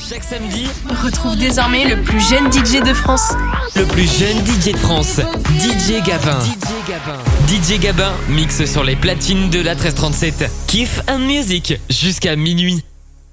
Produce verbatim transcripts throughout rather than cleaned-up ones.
Chaque samedi, retrouve désormais le plus jeune D J de France. Le plus jeune D J de France, D J Gabin. D J Gabin. D J Gabin mixe sur les platines de la treize trente-sept. Kiff and Music jusqu'à minuit.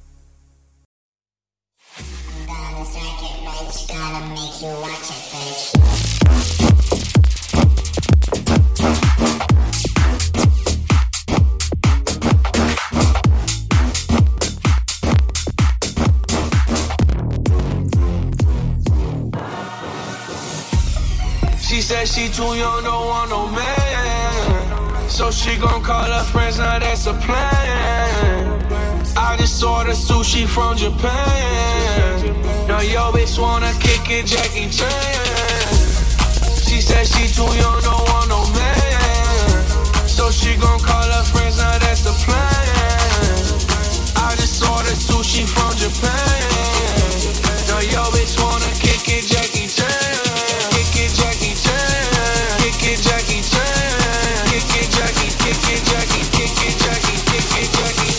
She said she too young, don't want no man. So she gon' call her friends, now that's a plan. I just ordered sushi from Japan. Now yo bitch wanna kick it, Jackie Chan. She said she too young, don't want no man. So she gon' call her friends, now that's the plan. I just ordered sushi from Japan. Now yo bitch wanna kick it, Jackie Chan. Kick it, Jackie Chan. Kick it, Jackie Chan. Kick it, Jackie. Kick it, Jackie. Kick it, Jackie. Kick it, Jackie.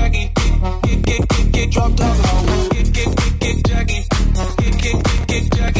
Drop that low. Kick it, Jackie. Kick it, Jackie.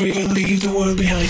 Africa, leave the world behind.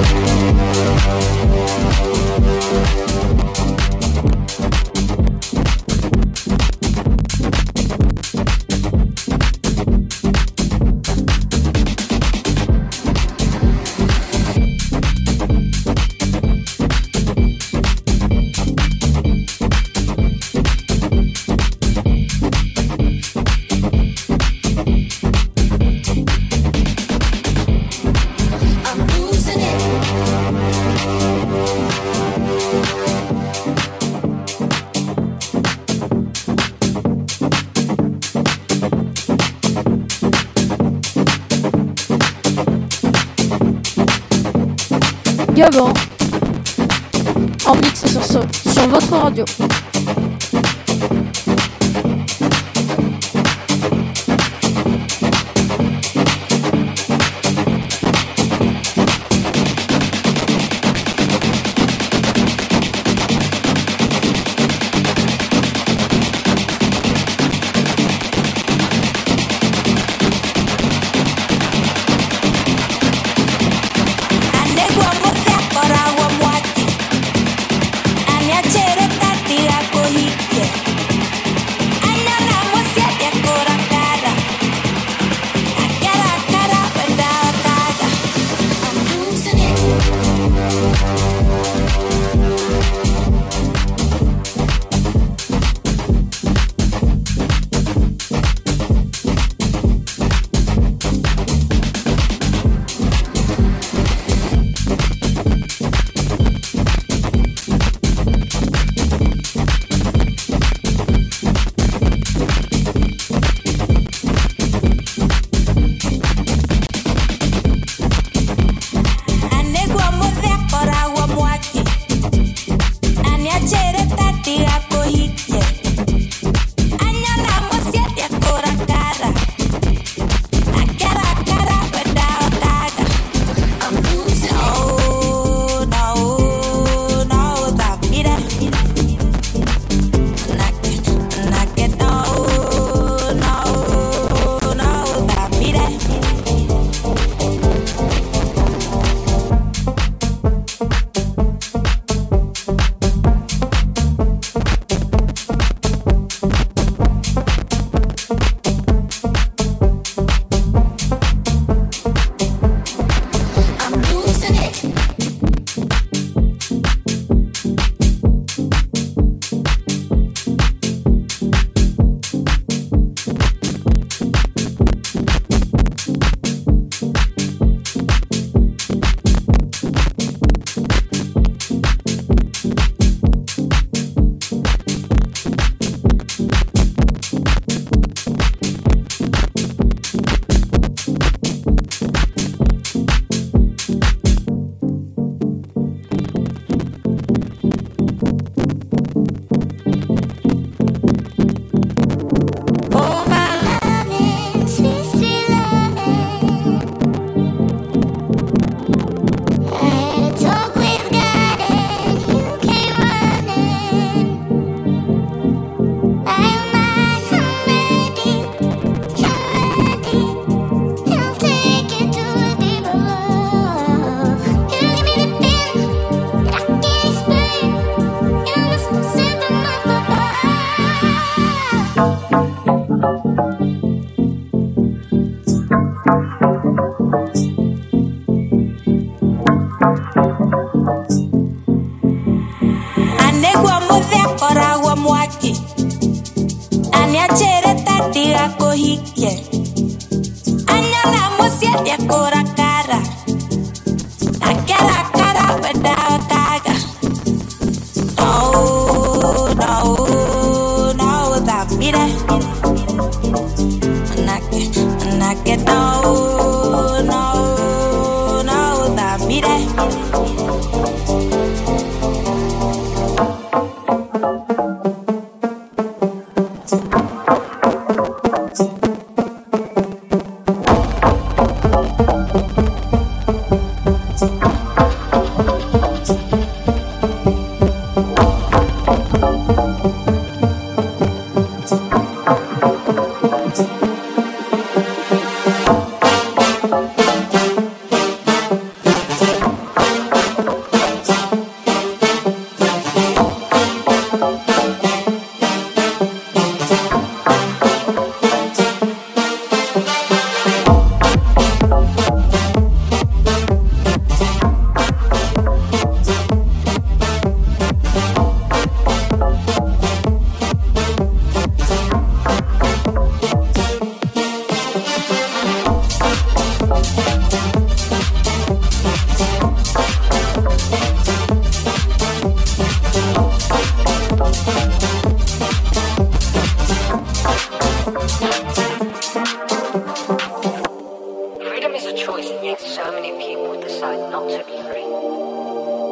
Gabin en mix sur, sur, sur votre radio. Ande guapo te acora guamuati, ania chere tati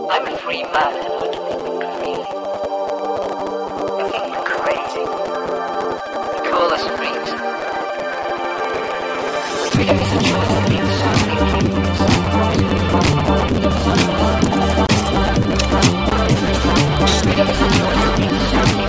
I'm a free man. Really? You think we're crazy? You call us freaks? Freedom is a choice of being something. Freedom is a choice of being something.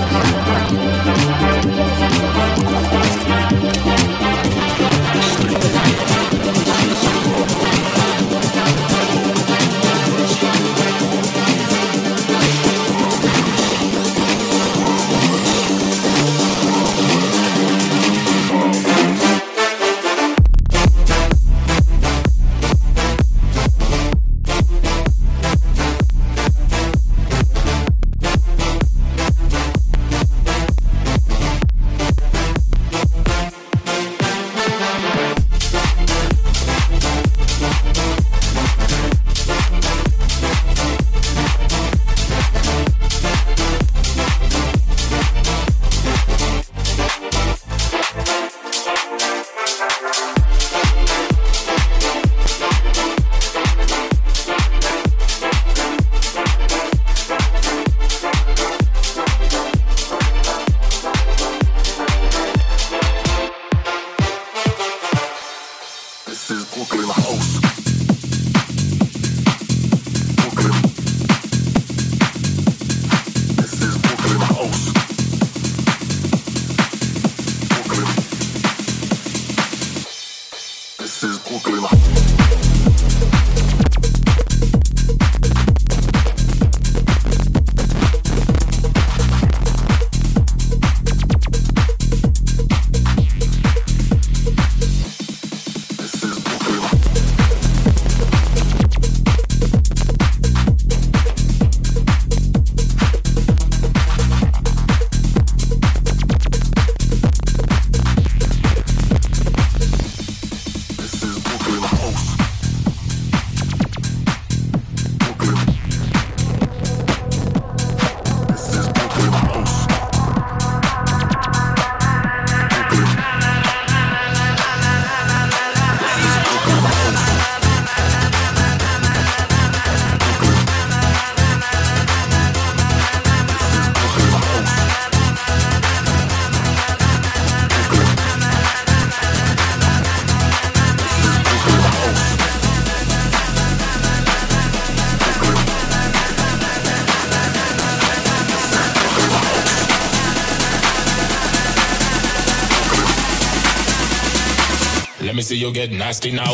Let me see you get nasty now.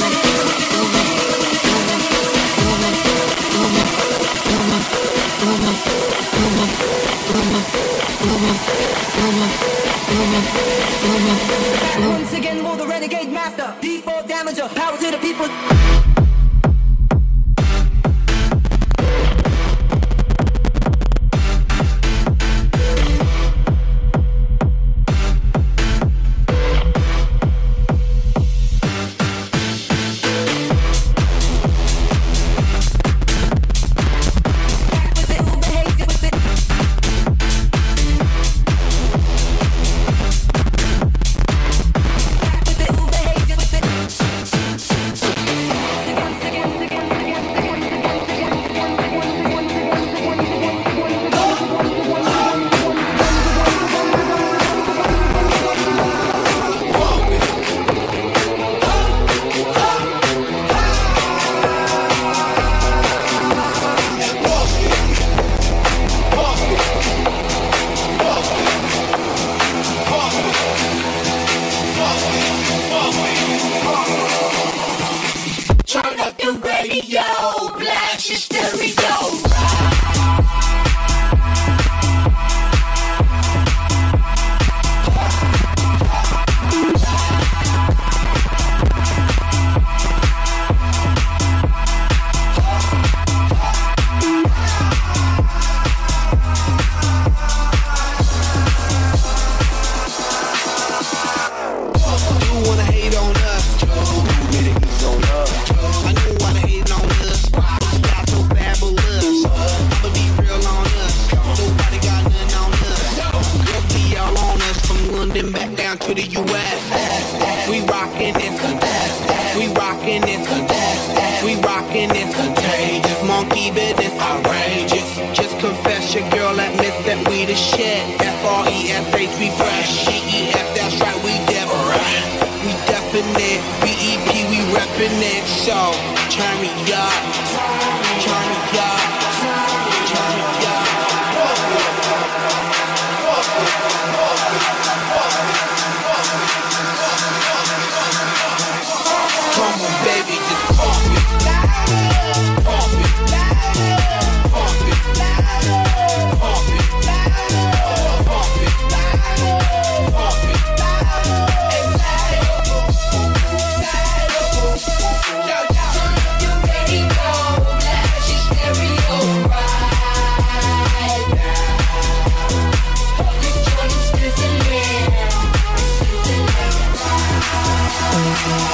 Once again, for the renegade master, D four damager, power to the people. London back down to the U S. We rockin' it, we rockin' it, we rockin' it contagious. Monkey business outrageous. Just confess your girl admits that we the shit. F R E S H we fresh. G E F that's right we different. We definite. B E P we reppin' it. So turn me up, turn me up, turn me up. Come on, baby, just pump it, pump it, pump it, pump it, pump it, pump it, you ready, go, blast your stereo right now. This joint is sizzling, sizzling.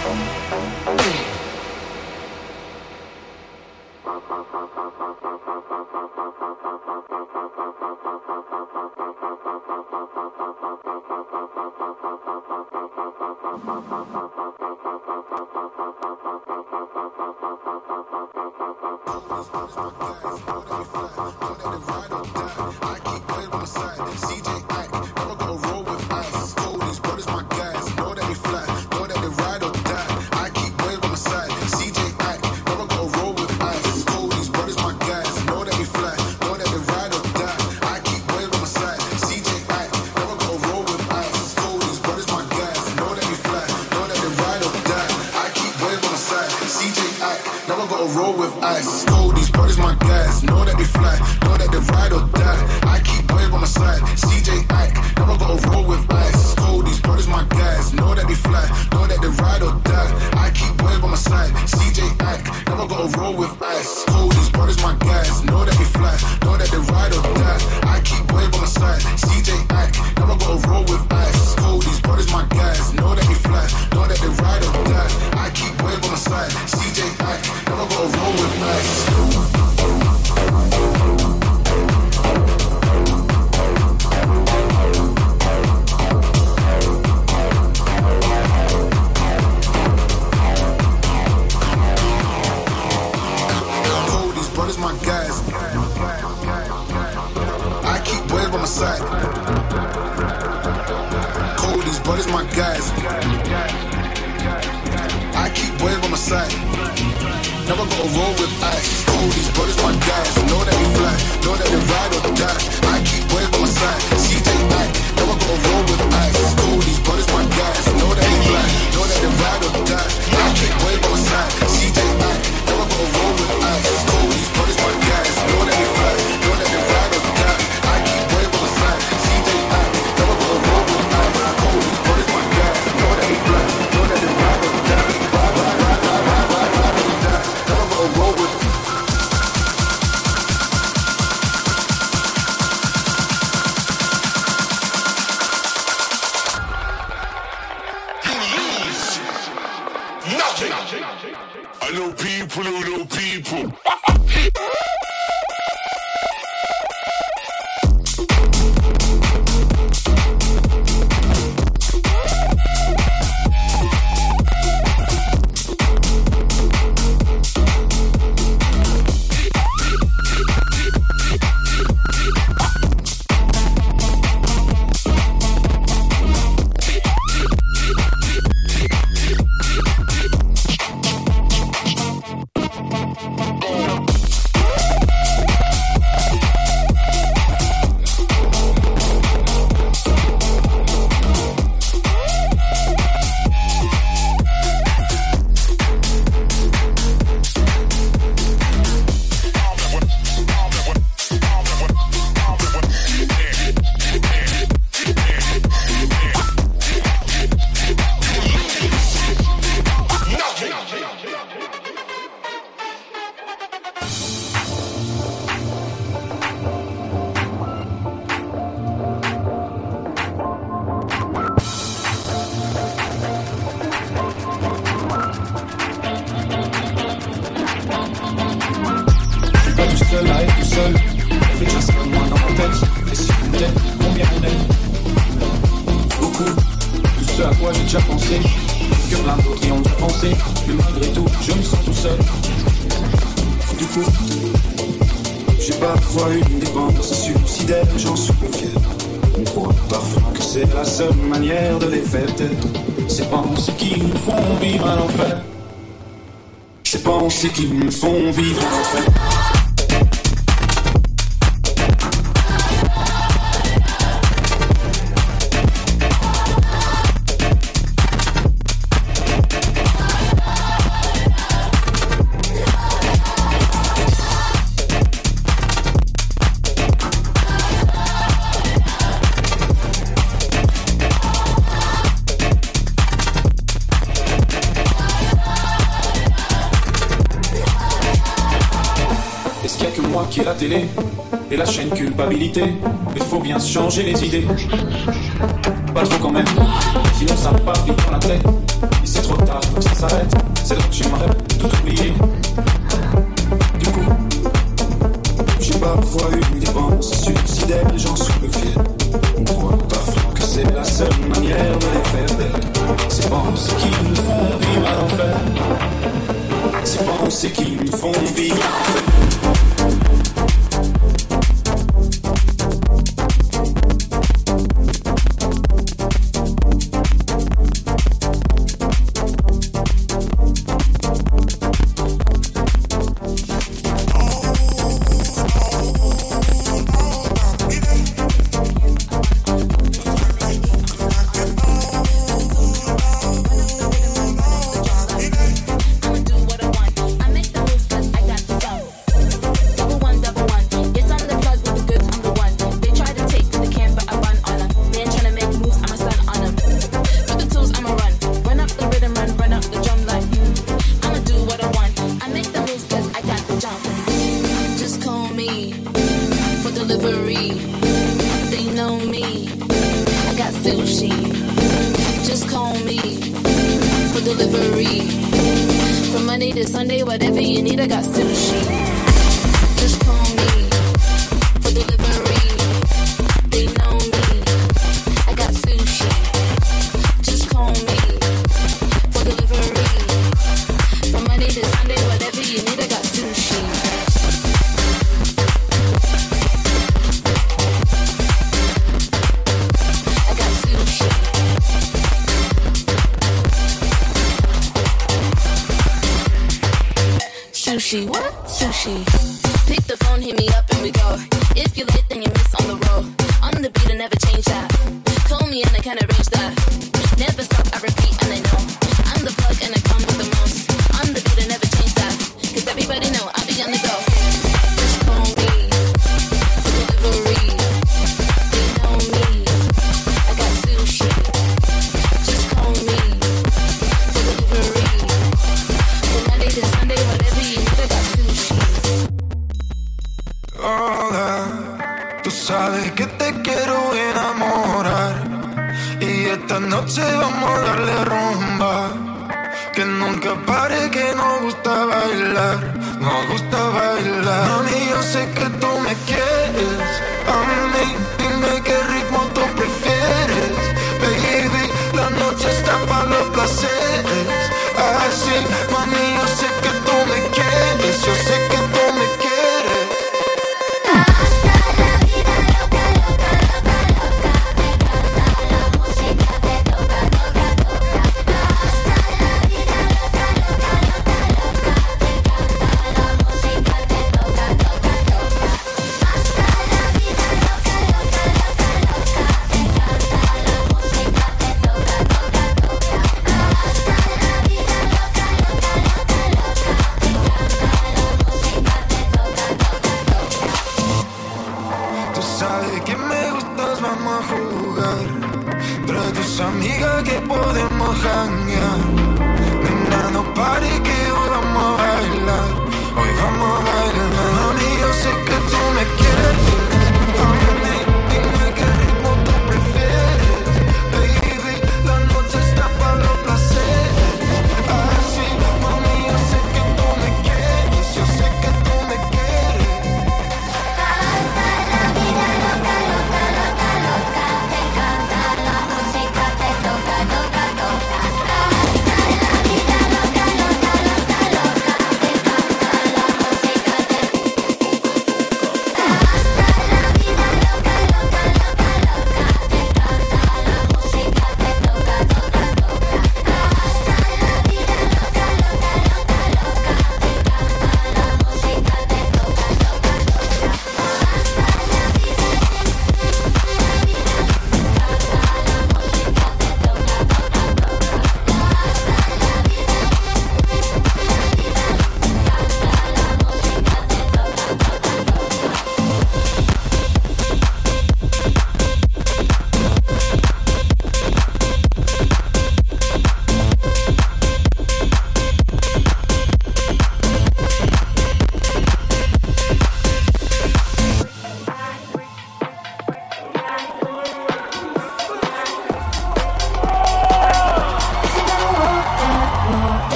I know people who know people. Oh. déjà pensé, que plein d'autres y ont déjà pensé, mais malgré tout, je me sens tout seul. Du coup, j'ai parfois eu une dépense suicidaire, j'en suis peu fier. On croit parfois que c'est la seule manière de les faire taire. C'est penser qu'ils nous font vivre à l'enfer. C'est penser qu'ils nous font vivre à l'enfer. Qui est la télé et la chaîne culpabilité. Il faut bien se changer les idées. Pas trop quand même, sinon ça part vite dans la tête. Et c'est trop tard, ça s'arrête. C'est là que j'aimerais tout oublier. Du coup, j'ai parfois eu une dépense suicidaire et j'en suis peu fier. On croit parfois que c'est la seule manière de les faire taire. C'est penser qu'ils nous font vivre à l'enfer. C'est penser qu'ils nous font vivre à l'enfer. Sushi, what? Sushi. Pick the phone, hit me up and we go. If you're late, then you miss on the roll. On the beat, I never change that. Call me and I can arrange that. Never stop, I repeat and I know. I'm the plug and I come with the most. On the beat, I never change that. Cause everybody know I'll be on the go. Just call me for delivery. They know me. I got sushi. Just call me for delivery. From Monday to Sunday, whatever you need, I got sushi. Hola, tú sabes que te quiero enamorar y esta noche vamos a darle rumba. Que nunca pare, que nos gusta bailar, nos gusta bailar. Mami, yo sé que tú me quieres, a mí, dime qué ritmo tú prefieres. Baby, la noche está para los placeres. Así, mami, yo sé que tú me quieres, yo sé que tú me quieres. Amiga, que podemos janguear. Nena, no pare, que hoy vamos a bailar. Hoy vamos a bailar. Mami, yo sé que tú me quieres. Mami, dime qué ritmo tú prefieres. Baby, la noche está para los placeres. Así, mami, yo sé que tú me quieres. Yo sé que tú me quieres. Hasta la vida loca, loca, loca, loca. Te encanta la música, te toca, toca, toca.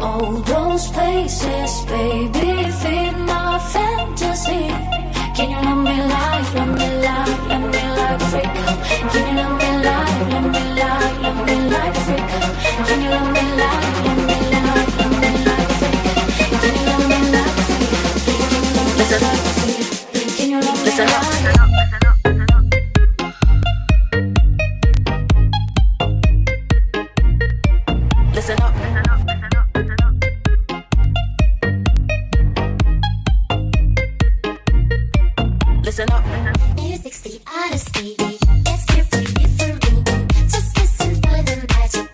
all those places, baby, feed my fantasy. Can you love me like, love me like, love me like a freak? Can you love me like, love me like, love me like a freak? Can you love me like, love me like, love me like a freak? Can you love me like a freak? Listen up, can you love me listen up, listen up, listen up. Listen up, listen up, listen up, listen up. Listen up. Music's the honesty. It's carefree, different. Just listen for the magic.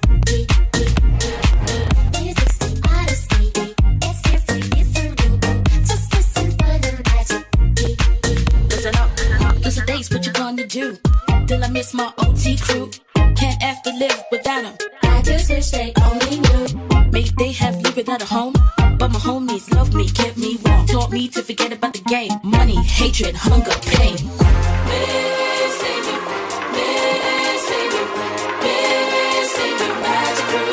Music's the honesty. It's carefree, different. Just listen for the magic. Listen up. Those are days, what you gonna do? Till I miss my O T crew. Can't have to live without them. I just wish they only knew. Maybe they have lived without a home, but my homies love me, kept me warm, taught me to forget about the game. Money, hatred, hunger, pain. Missing you, missing you, missing you, magic crew.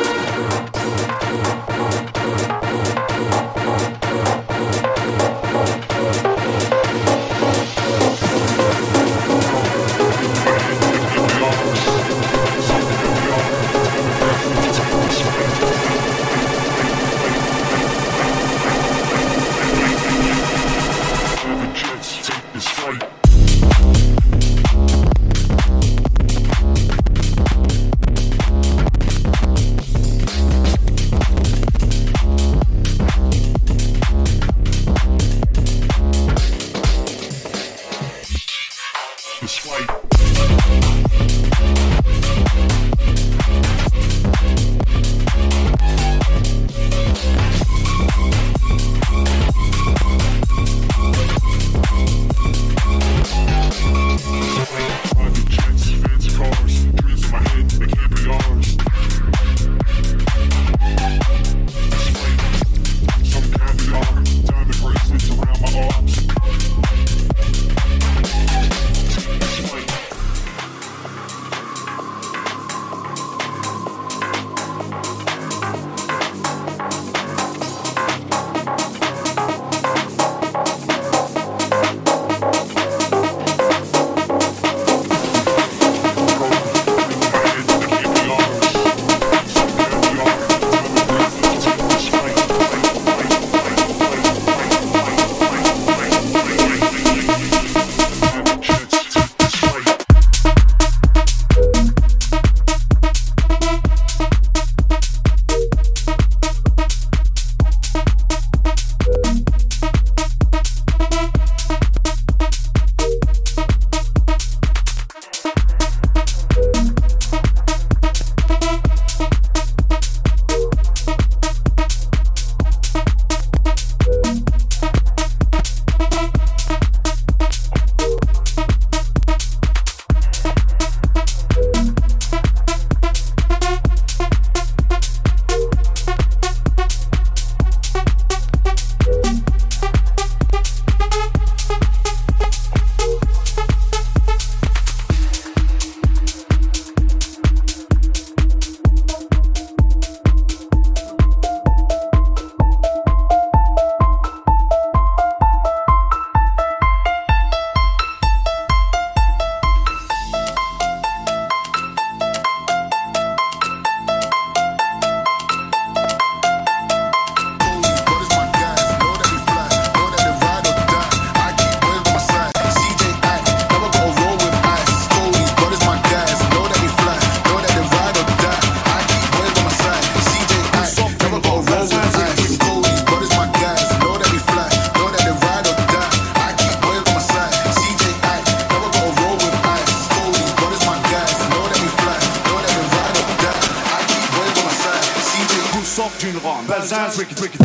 Balzan's Ricky Ricky.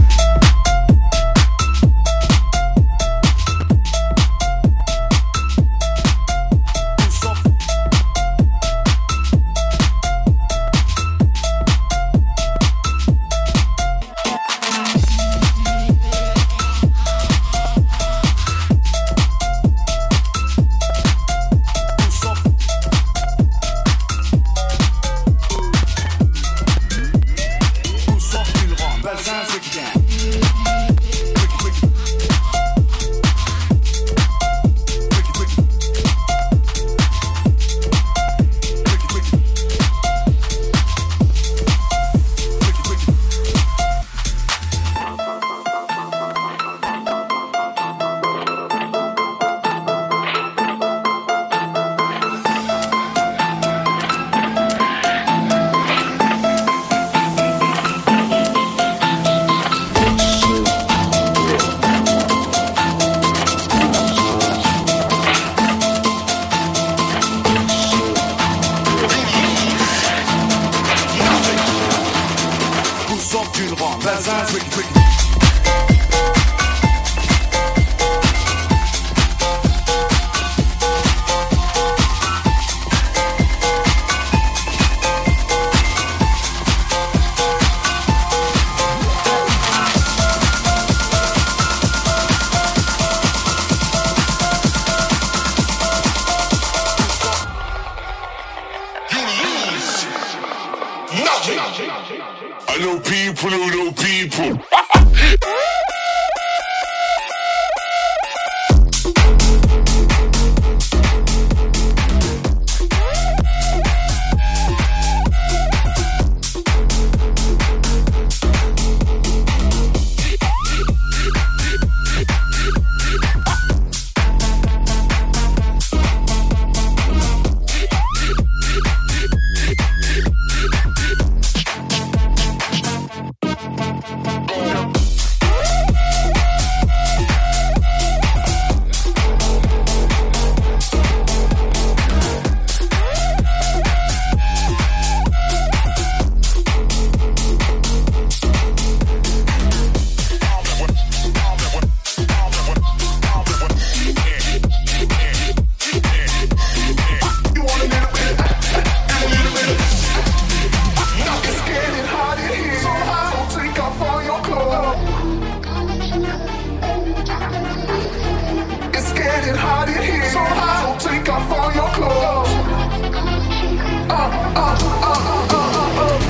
getting hot in here. So hot, so take off all your clothes. Uh, uh, uh, uh, uh, uh, uh.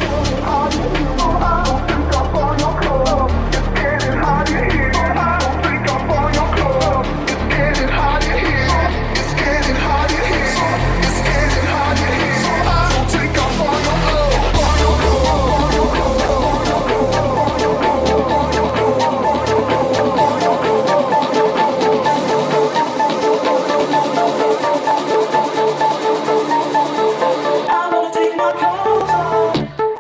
Take off all your clothes. It's getting hot in here. So hot, take off all your clothes. It's getting hot in here. It's getting hot in here. It's getting hot in here. So hot, take off all your clothes. All your clothes. I wanna take my clothes off.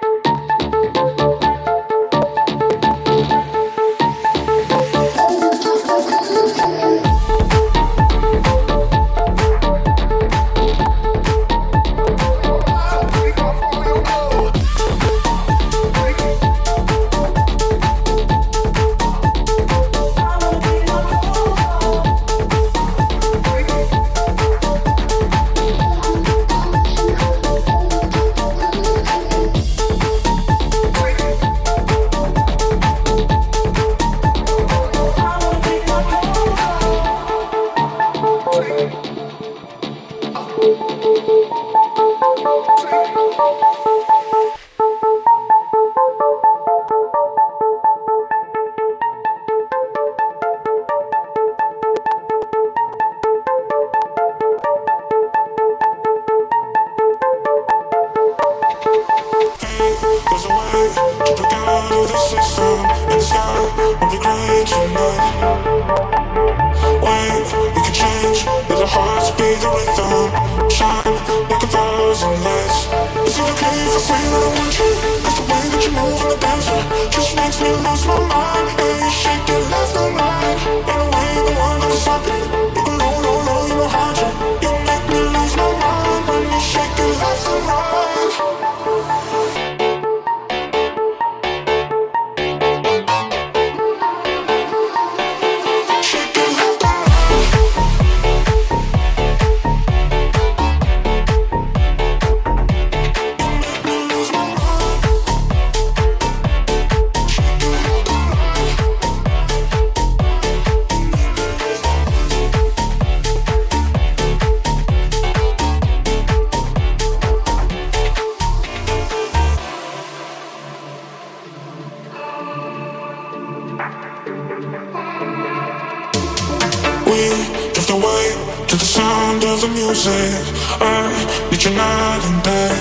There's a way to break out of the system, and the sky won't be gray tonight. Wait, we can change, let our hearts be the rhythm. Shine like a thousand lights. Is it okay if I say that I want you? Cause the way that you move on the dance floor just makes me lose my mind. And you shake it left and right, in a way the one that can stop it. You go low, low, low, you know how to. You make me lose my mind when you shake it left and right. We drift away to the sound of the music. I need you night and day.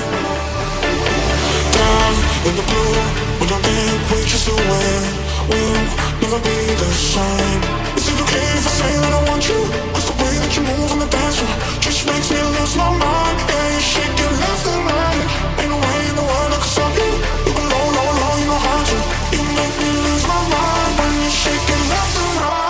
Down in the blue, we don't think we just do it. We'll never be the same. Is it okay if I say that I want you? Cause the way that you move on the dance floor just makes me lose my mind. Yeah, you shake it left and right. Ain't no way in the world I can stop you. You go low, low, low, you know how to. You make me lose my mind when you shake it left and right.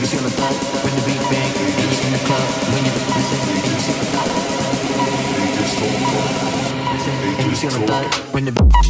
you feel the thud when the beat bang, and you're in the club when you listen and you see the thud. Listen and you feel the thud when the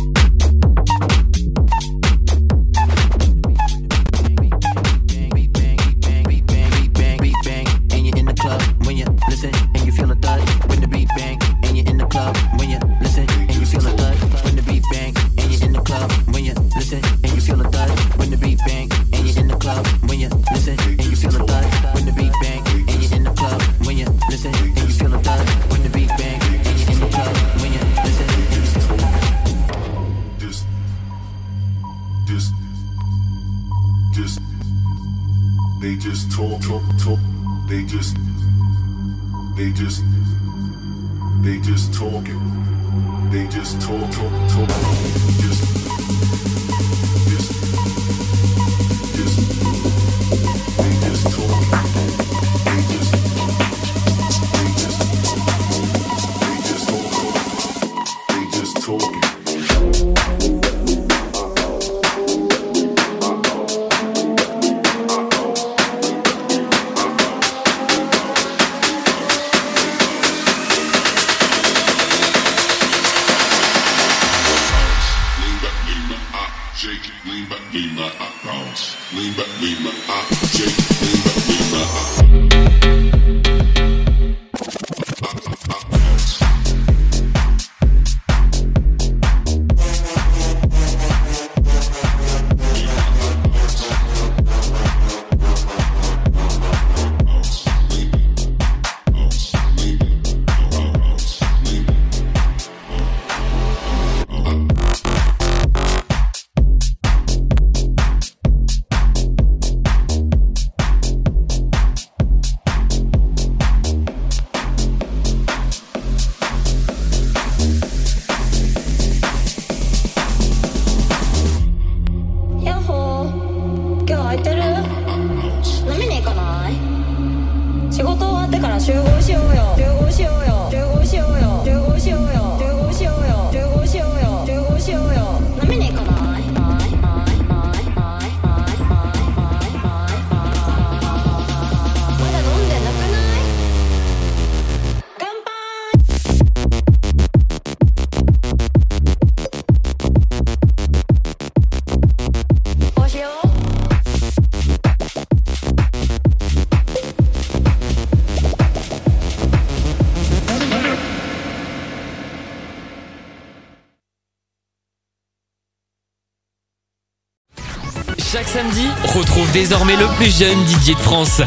Chaque samedi, retrouve désormais le plus jeune D J de France.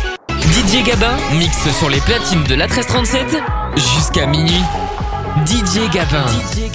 D J Gabin mixe sur les platines de l'A treize trente-sept jusqu'à minuit. D J Gabin.